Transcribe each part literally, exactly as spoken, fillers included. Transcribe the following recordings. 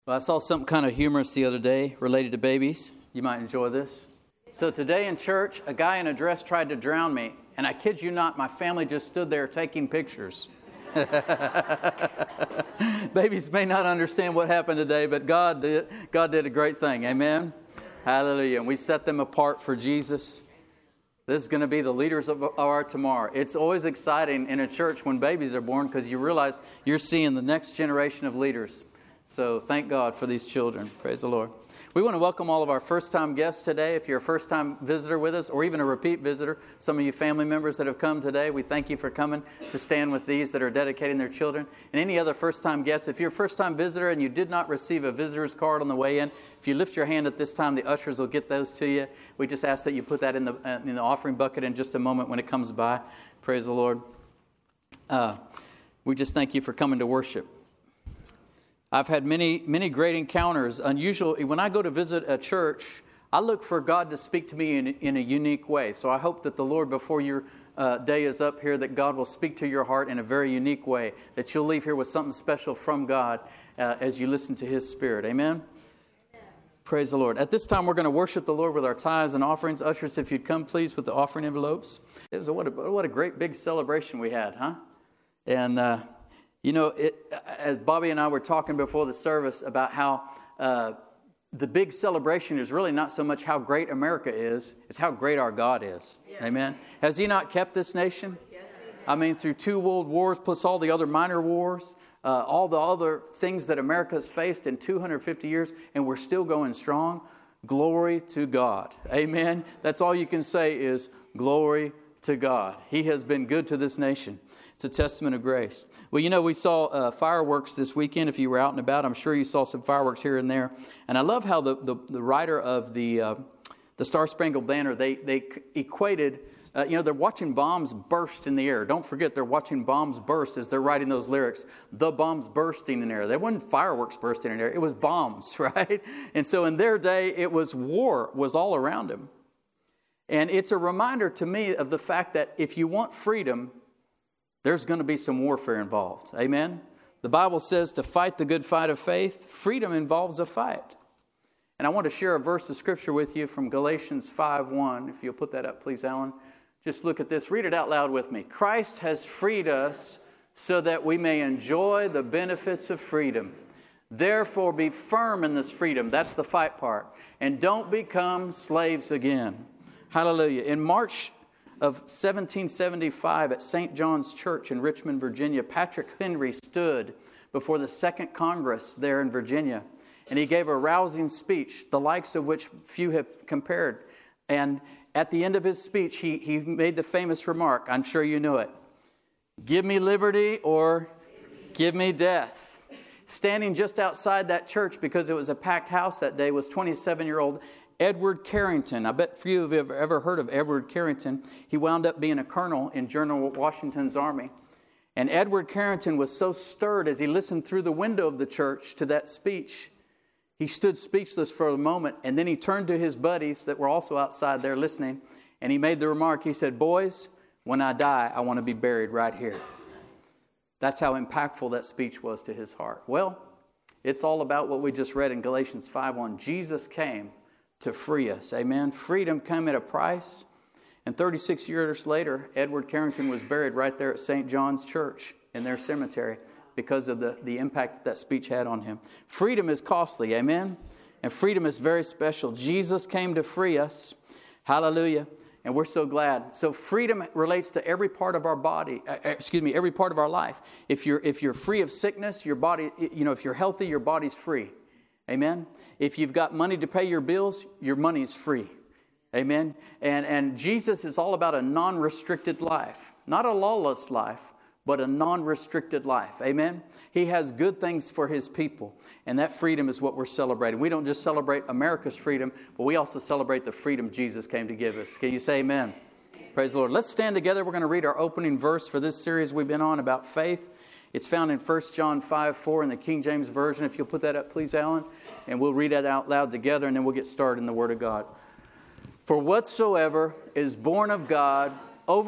Well, I saw something kind of humorous the other day related to babies. You might enjoy this. So today in church, a guy in a dress tried to drown me. And I kid you not, my family just stood there taking pictures. Babies may not understand what happened today, but God did. God did a great thing. Amen? Hallelujah. And we set them apart for Jesus. This is going to be the leaders of our tomorrow. It's always exciting in a church when babies are born because you realize you're seeing the next generation of leaders. So thank God for these children. Praise the Lord. We want to welcome all of our first-time guests today. If you're a first-time visitor with us or even a repeat visitor, some of you family members that have come today, we thank you for coming to stand with these that are dedicating their children. And any other first-time guests, if you're a first-time visitor and you did not receive a visitor's card on the way in, if you lift your hand at this time, the ushers will get those to you. We just ask that you put that in the, uh, in the offering bucket in just a moment when it comes by. Praise the Lord. Uh, we just thank you for coming to worship. I've had many, many great encounters. Unusual. When I go to visit a church, I look for God to speak to me in, in a unique way. So I hope that the Lord, before your uh, day is up here, that God will speak to your heart in a very unique way, that you'll leave here with something special from God uh, as you listen to His Spirit. Amen? Amen? Praise the Lord. At this time, we're going to worship the Lord with our tithes and offerings. Ushers, if you'd come, please, with the offering envelopes. It was a, what, a, what a great big celebration we had, huh? And... Uh, You know, it, as Bobby and I were talking before the service about how uh, the big celebration is really not so much how great America is, it's how great our God is. Yes. Amen. Has He not kept this nation? Yes, He did. I mean, through two world wars plus all the other minor wars, uh, all the other things that America has faced in two hundred fifty years, and we're still going strong. Glory to God. Amen. That's all you can say is glory to God. He has been good to this nation. It's a testament of grace. Well, you know, we saw uh, fireworks this weekend. If you were out and about, I'm sure you saw some fireworks here and there. And I love how the, the, the writer of the uh, the Star Spangled Banner, they they equated, uh, you know, they're watching bombs burst in the air. Don't forget, they're watching bombs burst as they're writing those lyrics. The bombs bursting in the air. They weren't fireworks bursting in the air. It was bombs, right? And so in their day, it was war was all around them. And it's a reminder to me of the fact that if you want freedom, there's going to be some warfare involved. Amen? The Bible says to fight the good fight of faith, freedom involves a fight. And I want to share a verse of Scripture with you from Galatians five one. If you'll put that up, please, Alan. Just look at this. Read it out loud with me. Christ has freed us so that we may enjoy the benefits of freedom. Therefore, be firm in this freedom. That's the fight part. And don't become slaves again. Hallelujah. In March of seventeen seventy-five at Saint John's Church in Richmond, Virginia, Patrick Henry stood before the Second Congress there in Virginia, and he gave a rousing speech, the likes of which few have compared. And at the end of his speech, he, he made the famous remark, I'm sure you know it, give me liberty or give me death. Standing just outside that church, because it was a packed house that day, was twenty-seven-year-old Edward Carrington. I bet few of you have ever heard of Edward Carrington. He wound up being a colonel in General Washington's army. And Edward Carrington was so stirred as he listened through the window of the church to that speech. He stood speechless for a moment, and then he turned to his buddies that were also outside there listening, and he made the remark, he said, boys, when I die, I want to be buried right here. That's how impactful that speech was to his heart. Well, it's all about what we just read in Galatians five one. Jesus came to free us. Amen. Freedom came at a price. And thirty-six years later, Edward Carrington was buried right there at Saint John's Church in their cemetery because of the, the impact that that speech had on him. Freedom is costly. Amen. And freedom is very special. Jesus came to free us. Hallelujah. And we're so glad. So freedom relates to every part of our body, uh, excuse me, every part of our life. If you're, if you're free of sickness, your body, you know, if you're healthy, your body's free. Amen. If you've got money to pay your bills, your money is free. Amen. And and Jesus is all about a non-restricted life. Not a lawless life, but a non-restricted life. Amen. He has good things for His people. And that freedom is what we're celebrating. We don't just celebrate America's freedom, but we also celebrate the freedom Jesus came to give us. Can you say amen? Praise the Lord. Let's stand together. We're going to read our opening verse for this series we've been on about faith. It's found in First John five four in the King James Version. If you'll put that up, please, Alan. And we'll read that out loud together, and then we'll get started in the Word of God. For whatsoever is born of God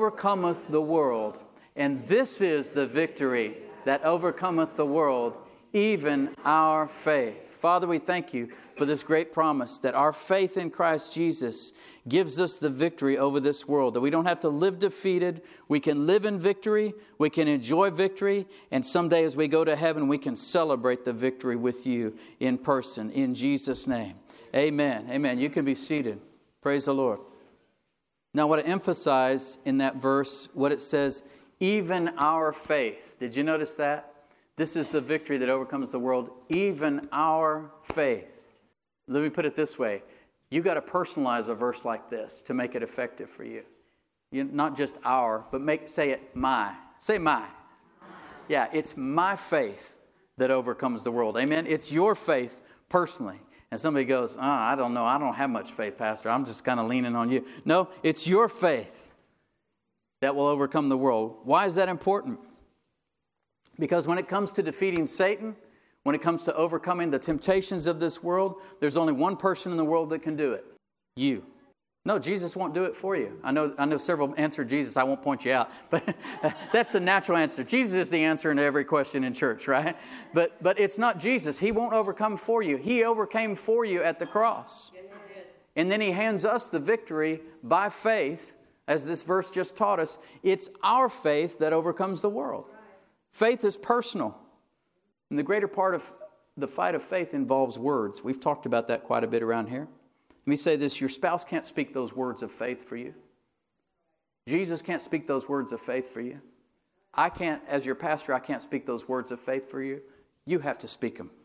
overcometh the world. And this is the victory that overcometh the world, even our faith. Father, we thank you for this great promise that our faith in Christ Jesus gives us the victory over this world, that we don't have to live defeated. We can live in victory. We can enjoy victory. And someday as we go to heaven, we can celebrate the victory with you in person. In Jesus' name. Amen. Amen. You can be seated. Praise the Lord. Now, I want to emphasize in that verse what it says, even our faith. Did you notice that? This is the victory that overcomes the world, even our faith. Let me put it this way. You've got to personalize a verse like this to make it effective for you. you not just our, but make say it my. Say my. Yeah, it's my faith that overcomes the world. Amen? It's your faith personally. And somebody goes, oh, I don't know. I don't have much faith, Pastor. I'm just kind of leaning on you. No, it's your faith that will overcome the world. Why is that important? Because when it comes to defeating Satan, when it comes to overcoming the temptations of this world, there's only one person in the world that can do it. You. No, Jesus won't do it for you. I know I know several answered Jesus. I won't point you out. But that's the natural answer. Jesus is the answer to every question in church, right? But but it's not Jesus. He won't overcome for you. He overcame for you at the cross. Yes, he did. And then he hands us the victory by faith, as this verse just taught us. It's our faith that overcomes the world. Right. Faith is personal. And the greater part of the fight of faith involves words. We've talked about that quite a bit around here. Let me say this, your spouse can't speak those words of faith for you. Jesus can't speak those words of faith for you. I can't, as your pastor, I can't speak those words of faith for you. You have to speak them.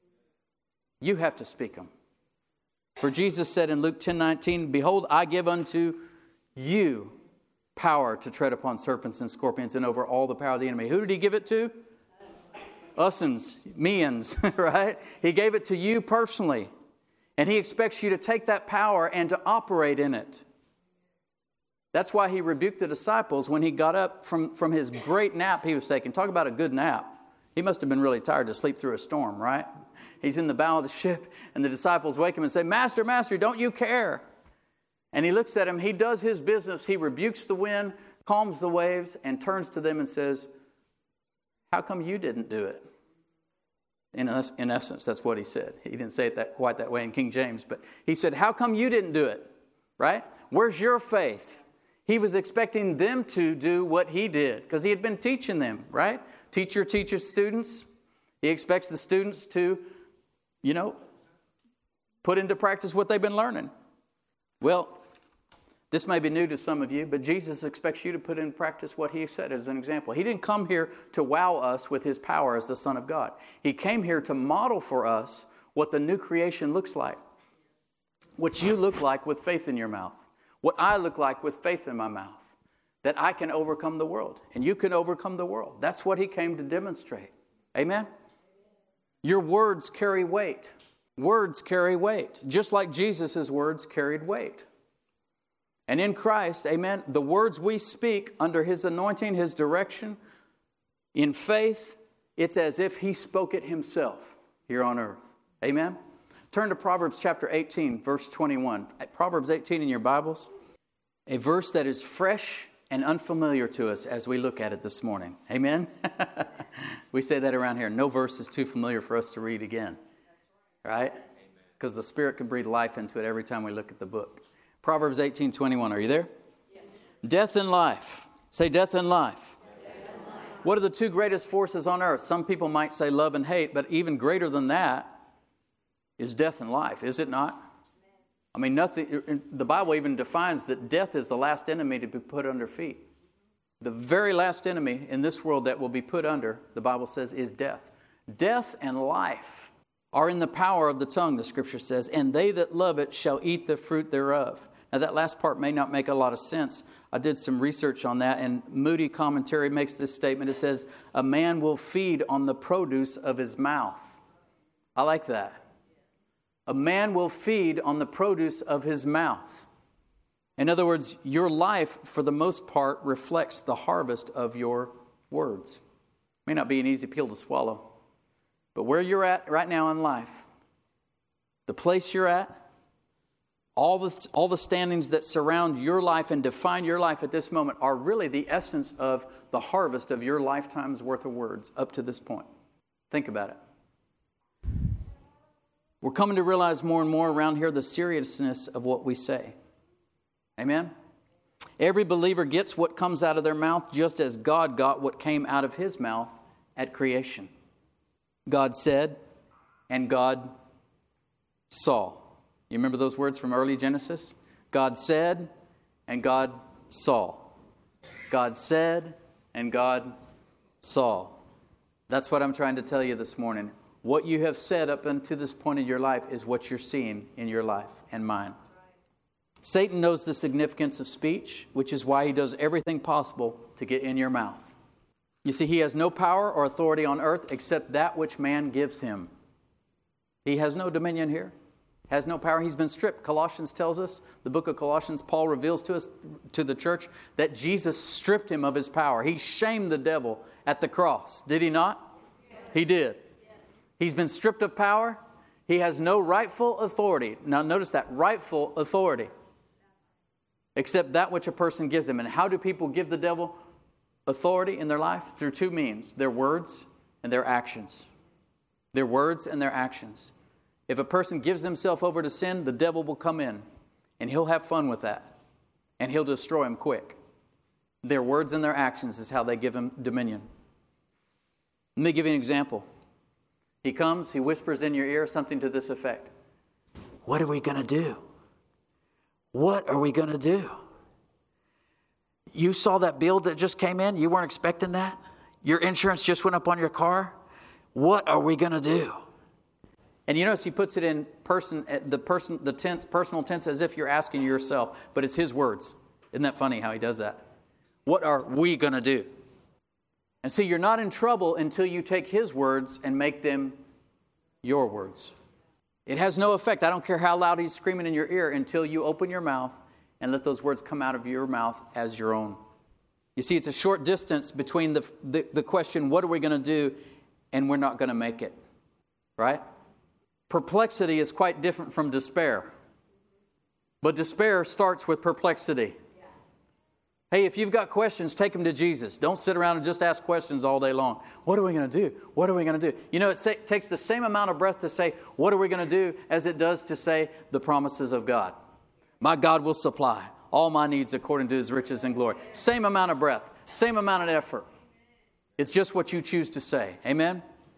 You have to speak them. For Jesus said in Luke ten nineteen, behold, I give unto you power to tread upon serpents and scorpions and over all the power of the enemy. Who did he give it to? Us'ns, me'ans, right? He gave it to you personally. And he expects you to take that power and to operate in it. That's why he rebuked the disciples when he got up from, from his great nap he was taking. Talk about a good nap. He must have been really tired to sleep through a storm, right? He's in the bow of the ship and the disciples wake him and say, Master, Master, don't you care? And he looks at him. He does his business. He rebukes the wind, calms the waves, and turns to them and says, how come you didn't do it? In, in essence, that's what he said. He didn't say it that quite that way in King James, but he said, how come you didn't do it? Right? Where's your faith? He was expecting them to do what he did because he had been teaching them, right? Teacher teaches students. He expects the students to, you know, put into practice what they've been learning. Well, this may be new to some of you, but Jesus expects you to put in practice what he said as an example. He didn't come here to wow us with his power as the Son of God. He came here to model for us what the new creation looks like. What you look like with faith in your mouth. What I look like with faith in my mouth. That I can overcome the world. And you can overcome the world. That's what he came to demonstrate. Amen? Your words carry weight. Words carry weight. Just like Jesus' words carried weight. And in Christ, amen, the words we speak under his anointing, his direction, in faith, it's as if he spoke it himself here on earth. Amen? Turn to Proverbs chapter eighteen, verse twenty-one. Proverbs eighteen in your Bibles. A verse that is fresh and unfamiliar to us as we look at it this morning. Amen? We say that around here. No verse is too familiar for us to read again. Right? Because the Spirit can breathe life into it every time we look at the book. Proverbs eighteen twenty-one. Are you there? Yes. Death and life. Say death and life. Death and life. What are the two greatest forces on earth? Some people might say love and hate, but even greater than that is death and life, is it not? I mean, nothing. The Bible even defines that death is the last enemy to be put under feet. The very last enemy in this world that will be put under, the Bible says, is death. Death and life are in the power of the tongue, the Scripture says, and they that love it shall eat the fruit thereof. Now, that last part may not make a lot of sense. I did some research on that, and Moody Commentary makes this statement. It says, a man will feed on the produce of his mouth. I like that. A man will feed on the produce of his mouth. In other words, your life, for the most part, reflects the harvest of your words. May not be an easy pill to swallow. But where you're at right now in life, the place you're at, all the, all the standings that surround your life and define your life at this moment are really the essence of the harvest of your lifetime's worth of words up to this point. Think about it. We're coming to realize more and more around here the seriousness of what we say. Amen? Every believer gets what comes out of their mouth just as God got what came out of His mouth at creation. God said, and God saw. You remember those words from early Genesis? God said, and God saw. God said, and God saw. That's what I'm trying to tell you this morning. What you have said up until this point in your life is what you're seeing in your life and mine. Satan knows the significance of speech, which is why he does everything possible to get in your mouth. You see, he has no power or authority on earth except that which man gives him. He has no dominion here, has no power. He's been stripped. Colossians tells us, the book of Colossians, Paul reveals to us, to the church, that Jesus stripped him of his power. He shamed the devil at the cross. Did he not? Yes. He did. Yes. He's been stripped of power. He has no rightful authority. Now notice that, rightful authority. Except that which a person gives him. And how do people give the devil authority in their life? Through two means, their words and their actions. Their words and their actions. If a person gives themselves over to sin, the devil will come in and he'll have fun with that. And he'll destroy him quick. Their words and their actions is how they give him dominion. Let me give you an example. He comes, he whispers in your ear something to this effect. What are we going to do? What are we going to do? You saw that bill that just came in? You weren't expecting that? Your insurance just went up on your car? What are we going to do? And you notice he puts it in person, the person, the tense, personal tense, as if you're asking yourself, but it's his words. Isn't that funny how he does that? What are we going to do? And see, you're not in trouble until you take his words and make them your words. It has no effect. I don't care how loud he's screaming in your ear until you open your mouth and let those words come out of your mouth as your own. You see, it's a short distance between the, the, the question, what are we going to do, and we're not going to make it. Right? Perplexity is quite different from despair. But despair starts with perplexity. Hey, if you've got questions, take them to Jesus. Don't sit around and just ask questions all day long. What are we going to do? What are we going to do? You know, it sa- takes the same amount of breath to say, what are we going to do, as it does to say the promises of God. My God will supply all my needs according to His riches and glory. Same amount of breath, same amount of effort. It's just what you choose to say. Amen?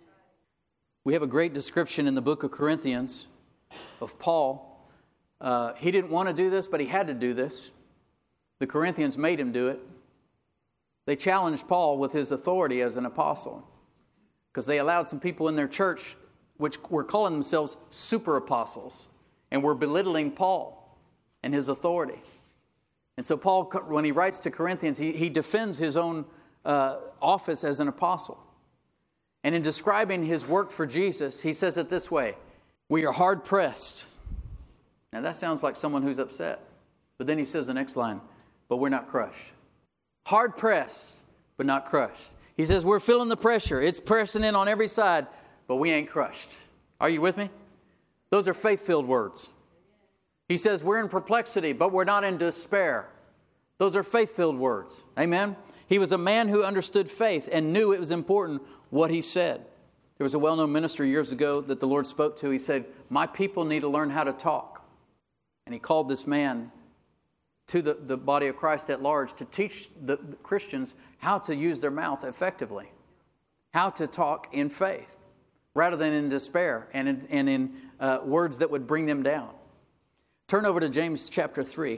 We have a great description in the book of Corinthians of Paul. Uh, he didn't want to do this, but he had to do this. The Corinthians made him do it. They challenged Paul with his authority as an apostle because they allowed some people in their church which were calling themselves super apostles and were belittling Paul and his authority. And so Paul, when he writes to Corinthians, he, he defends his own uh, office as an apostle. And in describing his work for Jesus, he says it this way: we are hard pressed. Now that sounds like someone who's upset. But then he says the next line, but we're not crushed. Hard pressed, but not crushed. He says we're feeling the pressure. It's pressing in on every side, but we ain't crushed. Are you with me? Those are faith-filled words. He says we're in perplexity, but we're not in despair. Those are faith-filled words. Amen? He was a man who understood faith and knew it was important what he said. There was a well-known minister years ago that the Lord spoke to. He said, my people need to learn how to talk. And he called this man to the, the body of Christ at large to teach the, the Christians how to use their mouth effectively, how to talk in faith rather than in despair and in, and in uh, words that would bring them down. Turn over to James chapter three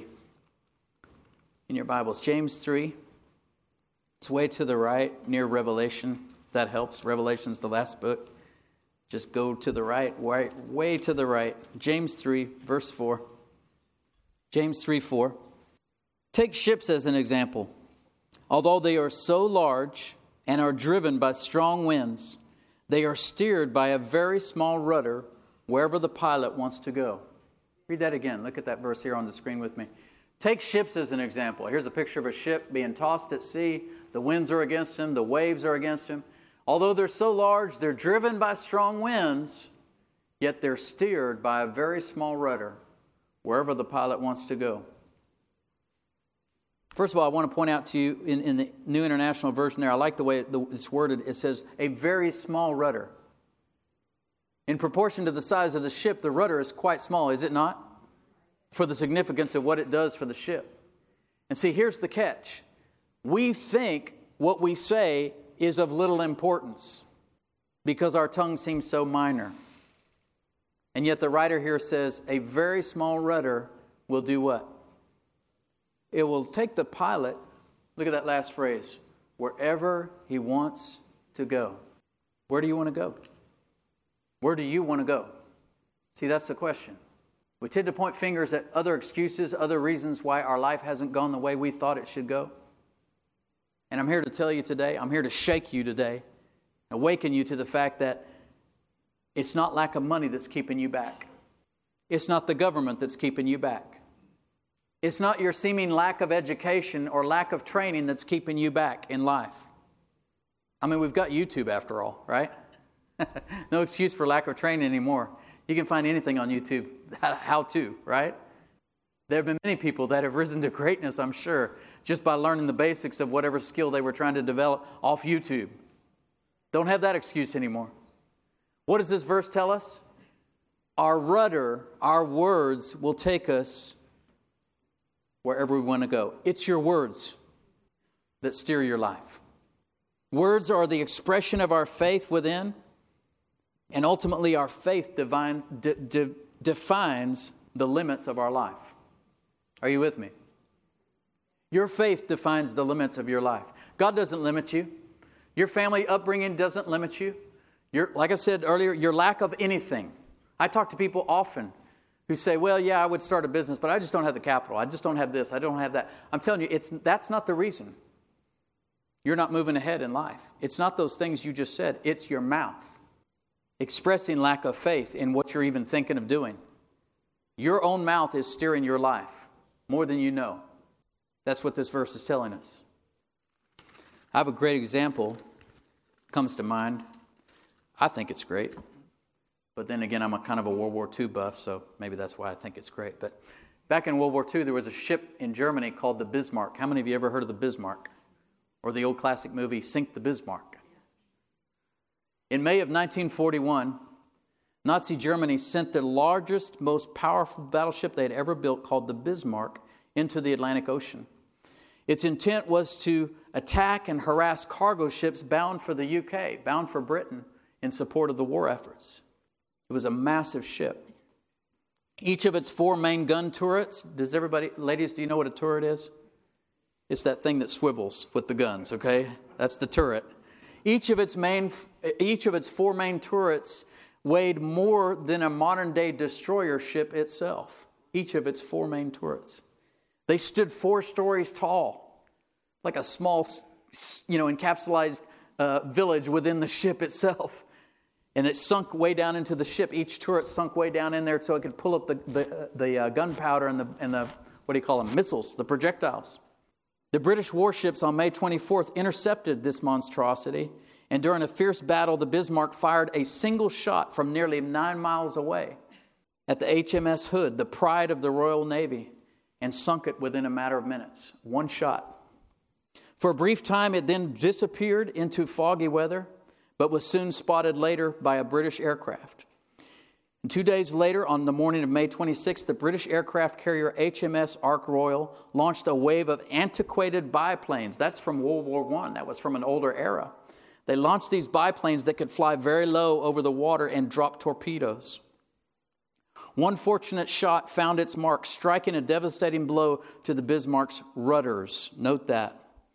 in your Bibles. James three. It's way to the right near Revelation, if that helps. Revelation's the last book. Just go to the right, way, way to the right. James three, verse four. James three four. Take ships as an example. Although they are so large and are driven by strong winds, they are steered by a very small rudder wherever the pilot wants to go. Read that again. Look at that verse here on the screen with me. Take ships as an example. Here's a picture of a ship being tossed at sea. The winds are against him. The waves are against him. Although they're so large, they're driven by strong winds, yet they're steered by a very small rudder wherever the pilot wants to go. First of all, I want to point out to you in, in the New International Version there, I like the way it's worded. It says, a very small rudder. In proportion to the size of the ship, the rudder is quite small, is it not? For the significance of what it does for the ship. And see, here's the catch. We think what we say is of little importance because our tongue seems so minor. And yet the writer here says a very small rudder will do what? It will take the pilot, look at that last phrase, wherever he wants to go. Where do you want to go? Where do you want to go? See, that's the question. We tend to point fingers at other excuses, other reasons why our life hasn't gone the way we thought it should go. And I'm here to tell you today, I'm here to shake you today, awaken you to the fact that it's not lack of money that's keeping you back. It's not the government that's keeping you back. It's not your seeming lack of education or lack of training that's keeping you back in life. I mean, we've got YouTube after all, right? No excuse for lack of training anymore. You can find anything on YouTube, how to, right? There have been many people that have risen to greatness, I'm sure, just by learning the basics of whatever skill they were trying to develop off YouTube. Don't have that excuse anymore. What does this verse tell us? Our rudder, our words will take us wherever we want to go. It's your words that steer your life. Words are the expression of our faith within. And ultimately, our faith divine, de, de, defines the limits of our life. Are you with me? Your faith defines the limits of your life. God doesn't limit you. Your family upbringing doesn't limit you. Your, like I said earlier, your lack of anything. I talk to people often who say, well, yeah, I would start a business, but I just don't have the capital. I just don't have this. I don't have that. I'm telling you, it's that's not the reason. You're not moving ahead in life. It's not those things you just said. It's your mouth expressing lack of faith in what you're even thinking of doing. Your own mouth is steering your life more than you know. That's what this verse is telling us. I have a great example comes to mind. I think it's great. But then again, I'm a kind of a World War Two buff, so maybe that's why I think it's great. But back in World War Two, there was a ship in Germany called the Bismarck. How many of you ever heard of the Bismarck? Or the old classic movie, Sink the Bismarck? In May of nineteen forty-one, Nazi Germany sent the largest, most powerful battleship they had ever built, called the Bismarck, into the Atlantic Ocean. Its intent was to attack and harass cargo ships bound for the U K, bound for Britain, in support of the war efforts. It was a massive ship. Each of its four main gun turrets, does everybody, ladies, do you know what a turret is? It's that thing that swivels with the guns, okay? That's the turret. Each of its main, each of its four main turrets weighed more than a modern-day destroyer ship itself. Each of its four main turrets. They stood four stories tall, like a small, you know, encapsulated uh, village within the ship itself. And it sunk way down into the ship. Each turret sunk way down in there so it could pull up the the, the uh, gunpowder and the and the what do you call them? Missiles, the projectiles. The British warships on May twenty-fourth intercepted this monstrosity, and during a fierce battle, the Bismarck fired a single shot from nearly nine miles away at the H M S Hood, the pride of the Royal Navy, and sunk it within a matter of minutes. One shot. For a brief time, it then disappeared into foggy weather, but was soon spotted later by a British aircraft. And two days later, on the morning of May twenty-sixth, the British aircraft carrier H M S Ark Royal launched a wave of antiquated biplanes. That's from World War One. That was from an older era. They launched these biplanes that could fly very low over the water and drop torpedoes. One fortunate shot found its mark, striking a devastating blow to the Bismarck's rudders. Note that.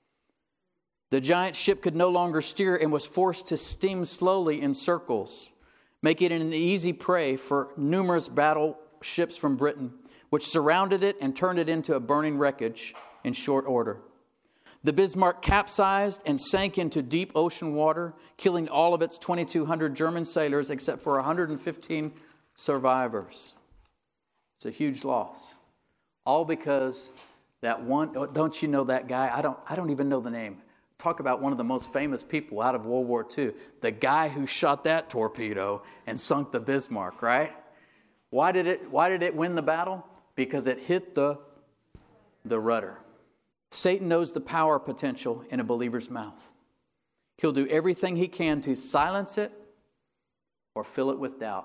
The giant ship could no longer steer and was forced to steam slowly in circles, making it an easy prey for numerous battleships from Britain, which surrounded it and turned it into a burning wreckage in short order. The Bismarck capsized and sank into deep ocean water, killing all of its twenty-two hundred German sailors except for one hundred fifteen survivors. It's a huge loss. All because that one, don't you know that guy? I don't, I don't even know the name. Talk about one of the most famous people out of World War Two. The guy who shot that torpedo and sunk the Bismarck, right? Why did it, why did it win the battle? Because it hit the, the rudder. Satan knows the power potential in a believer's mouth. He'll do everything he can to silence it, or fill it with doubt.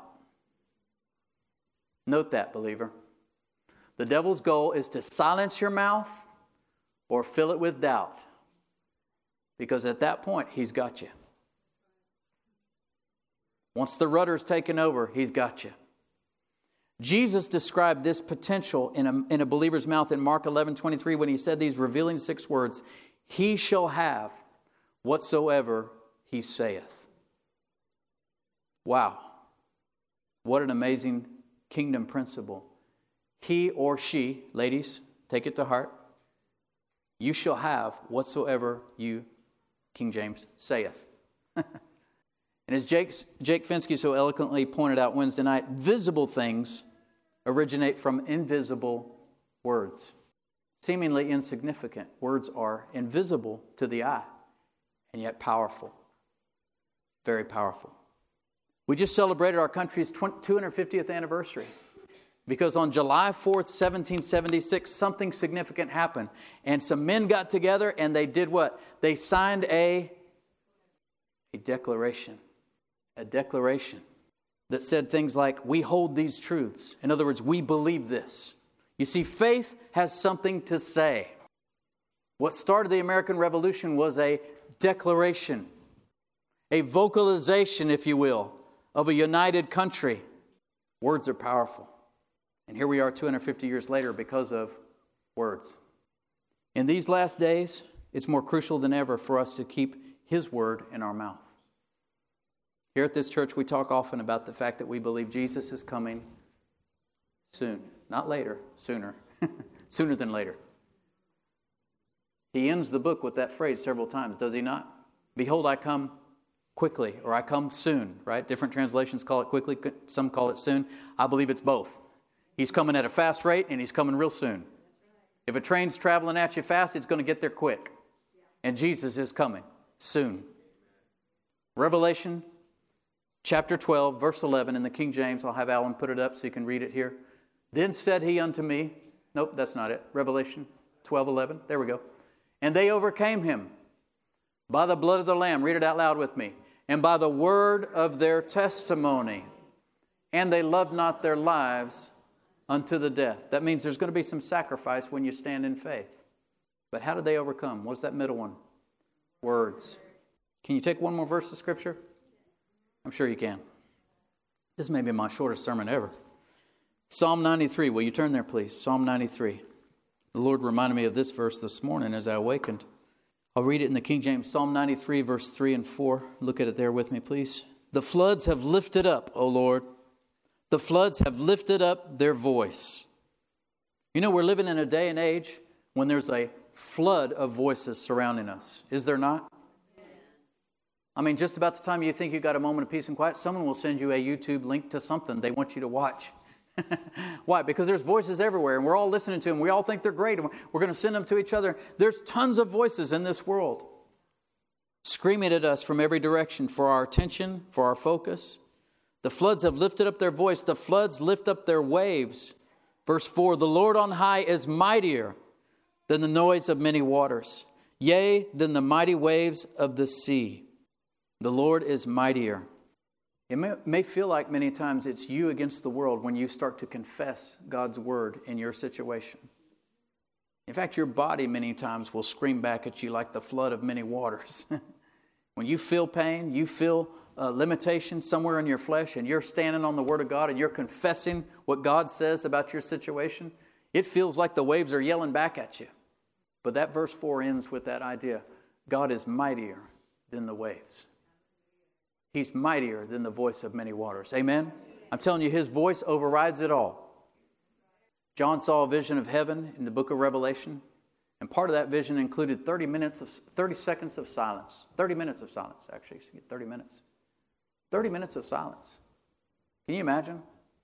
Note that, believer. The devil's goal is to silence your mouth or fill it with doubt. Because at that point, he's got you. Once the rudder's taken over, he's got you. Jesus described this potential in a, in a believer's mouth in Mark eleven twenty-three when he said these revealing six words, "He shall have whatsoever he saith." Wow. What an amazing kingdom principle. He or she, ladies, take it to heart. You shall have whatsoever you, King James, saith. And as Jake's, Jake Finsky so eloquently pointed out Wednesday night, visible things originate from invisible words. Seemingly insignificant words are invisible to the eye, and yet powerful. Very powerful. We just celebrated our country's two hundred fiftieth anniversary. Because on July fourth, seventeen seventy-six, something significant happened. And some men got together and they did what? They signed a, a declaration. A declaration that said things like, we hold these truths. In other words, we believe this. You see, faith has something to say. What started the American Revolution was a declaration, a vocalization, if you will, of a united country. Words are powerful. And here we are two hundred fifty years later because of words. In these last days, it's more crucial than ever for us to keep His word in our mouth. Here at this church, we talk often about the fact that we believe Jesus is coming soon. Not later, sooner. Sooner than later. He ends the book with that phrase several times, does he not? Behold, I come quickly, or I come soon, right? Different translations call it quickly, some call it soon. I believe it's both. He's coming at a fast rate, and he's coming real soon. If a train's traveling at you fast, it's going to get there quick. And Jesus is coming soon. Revelation chapter twelve, verse eleven, in the King James. I'll have Alan put it up so you can read it here. Then said he unto me, nope, that's not it. Revelation twelve, eleven. There we go. And they overcame him by the blood of the Lamb. Read it out loud with me. And by the word of their testimony. And they loved not their lives unto the death. That means there's going to be some sacrifice when you stand in faith. But how did they overcome? What's that middle one? Words. Can you take one more verse of Scripture? I'm sure you can. This may be my shortest sermon ever. Psalm ninety-three. Will you turn there, please? Psalm ninety-three. The Lord reminded me of this verse this morning as I awakened. I'll read it in the King James. Psalm ninety-three, verse three and four. Look at it there with me, please. The floods have lifted up, O Lord. The floods have lifted up their voice. You know, we're living in a day and age when there's a flood of voices surrounding us. Is there not? I mean, just about the time you think you've got a moment of peace and quiet, someone will send you a YouTube link to something they want you to watch. Why? Because there's voices everywhere, and we're all listening to them. We all think they're great, and we're going to send them to each other. There's tons of voices in this world screaming at us from every direction for our attention, for our focus. The floods have lifted up their voice. The floods lift up their waves. Verse four, the Lord on high is mightier than the noise of many waters, yea, than the mighty waves of the sea. The Lord is mightier. It may, may feel like many times it's you against the world when you start to confess God's word in your situation. In fact, your body many times will scream back at you like the flood of many waters. When you feel pain, you feel uh, limitation somewhere in your flesh, and you're standing on the word of God and you're confessing what God says about your situation, it feels like the waves are yelling back at you. But that verse four ends with that idea. God is mightier than the waves. He's mightier than the voice of many waters. Amen? I'm telling you, His voice overrides it all. John saw a vision of heaven in the book of Revelation, and part of that vision included thirty minutes of thirty seconds of silence. thirty minutes of silence, actually. So you get thirty minutes. thirty minutes of silence. Can you imagine?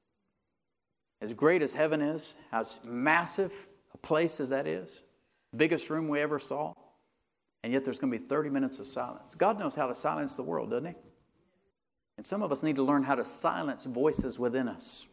As great as heaven is, as massive a place as that is, biggest room we ever saw, and yet there's going to be thirty minutes of silence. God knows how to silence the world, doesn't He? And some of us need to learn how to silence voices within us.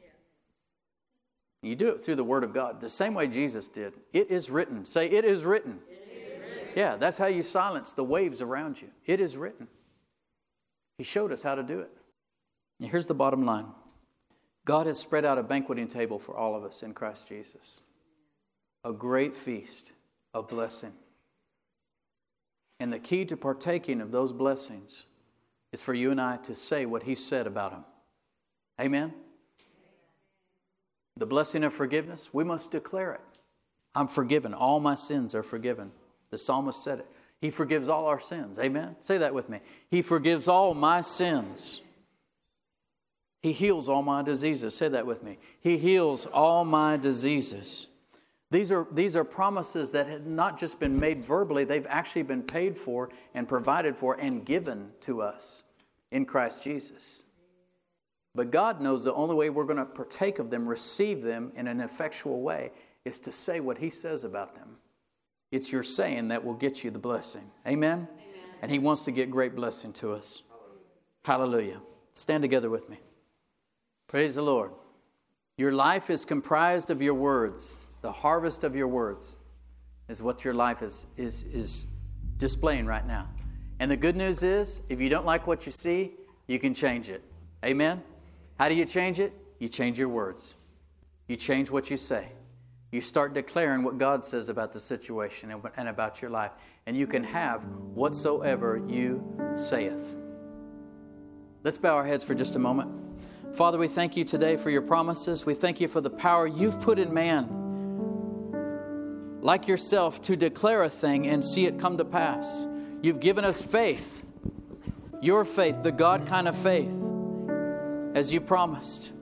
You do it through the Word of God, the same way Jesus did. It is written. Say, it is written. It is written. Yeah, that's how you silence the waves around you. It is written. He showed us how to do it. Here's the bottom line. God has spread out a banqueting table for all of us in Christ Jesus. A great feast of blessing. And the key to partaking of those blessings is for you and I to say what He said about Him. Amen? The blessing of forgiveness, we must declare it. I'm forgiven. All my sins are forgiven. The psalmist said it. He forgives all our sins. Amen? Say that with me. He forgives all my sins. He heals all my diseases. Say that with me. He heals all my diseases. These are, these are promises that have not just been made verbally, they've actually been paid for and provided for and given to us in Christ Jesus. But God knows the only way we're going to partake of them, receive them in an effectual way, is to say what He says about them. It's your saying that will get you the blessing. Amen? Amen. And He wants to get great blessing to us. Hallelujah. Stand together with me. Praise the Lord. Your life is comprised of your words. The harvest of your words is what your life is, is, is displaying right now. And the good news is, if you don't like what you see, you can change it. Amen? How do you change it? You change your words. You change what you say. You start declaring what God says about the situation and about your life. And you can have whatsoever you saith. Let's bow our heads for just a moment. Father, we thank You today for Your promises. We thank You for the power You've put in man, like yourself, to declare a thing and see it come to pass. You've given us faith, Your faith, the God kind of faith, as You promised.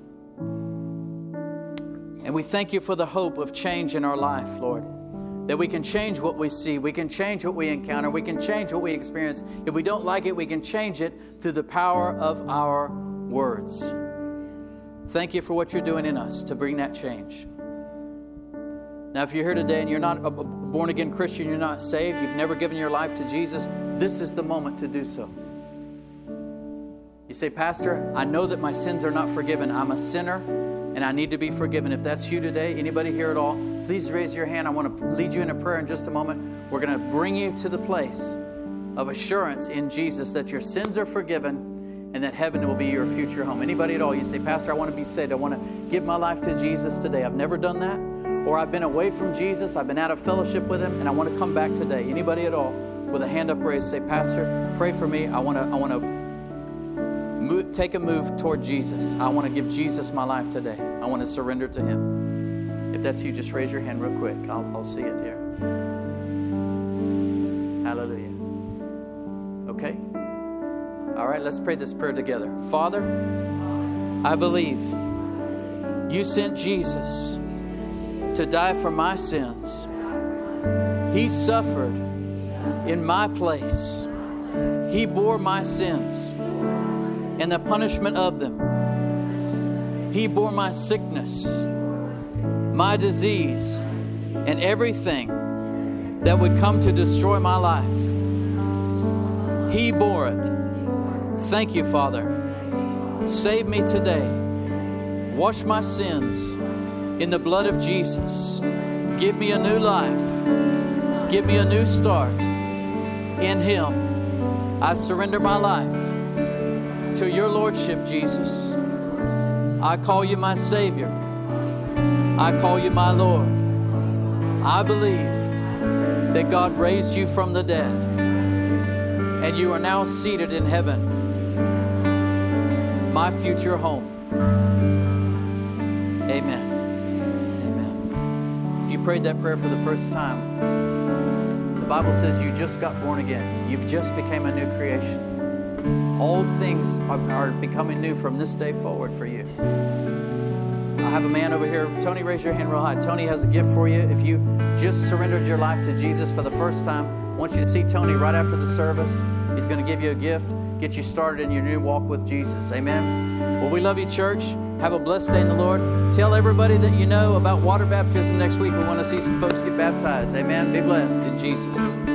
And we thank You for the hope of change in our life, Lord, that we can change what we see, we can change what we encounter, we can change what we experience. If we don't like it, we can change it through the power of our words. Thank You for what You're doing in us to bring that change. Now, if you're here today and you're not a born-again Christian, you're not saved, you've never given your life to Jesus, this is the moment to do so. You say, Pastor, I know that my sins are not forgiven. I'm a sinner and I need to be forgiven. If that's you today, anybody here at all, please raise your hand. I want to lead you in a prayer in just a moment. We're going to bring you to the place of assurance in Jesus that your sins are forgiven and that heaven will be your future home. Anybody at all, you say, Pastor, I want to be saved. I want to give my life to Jesus today. I've never done that. Or I've been away from Jesus. I've been out of fellowship with Him, and I want to come back today. Anybody at all with a hand up raised, say, Pastor, pray for me. I want to I want to move, take a move toward Jesus. I want to give Jesus my life today. I want to surrender to Him. If that's you, just raise your hand real quick. I'll, I'll see it here. Hallelujah. Okay. All right, let's pray this prayer together. Father, I believe You sent Jesus to die for my sins. He suffered in my place. He bore my sins and the punishment of them. He bore my sickness, my disease, and everything that would come to destroy my life. He bore it. Thank You, Father. Save me today. Wash my sins in the blood of Jesus. Give me a new life. Give me a new start. In Him, I surrender my life to Your Lordship, Jesus. I call You my Savior. I call You my Lord. I believe that God raised You from the dead, and You are now seated in heaven, my future home. Amen. Amen. If you prayed that prayer for the first time, the Bible says you just got born again. You just became a new creation. All things are, are becoming new from this day forward for you. I have a man over here. Tony, raise your hand real high. Tony has a gift for you. If you just surrendered your life to Jesus for the first time, I want you to see Tony right after the service. He's going to give you a gift, get you started in your new walk with Jesus. Amen. Well, we love you, church. Have a blessed day in the Lord. Tell everybody that you know about water baptism next week. We want to see some folks get baptized. Amen. Be blessed in Jesus.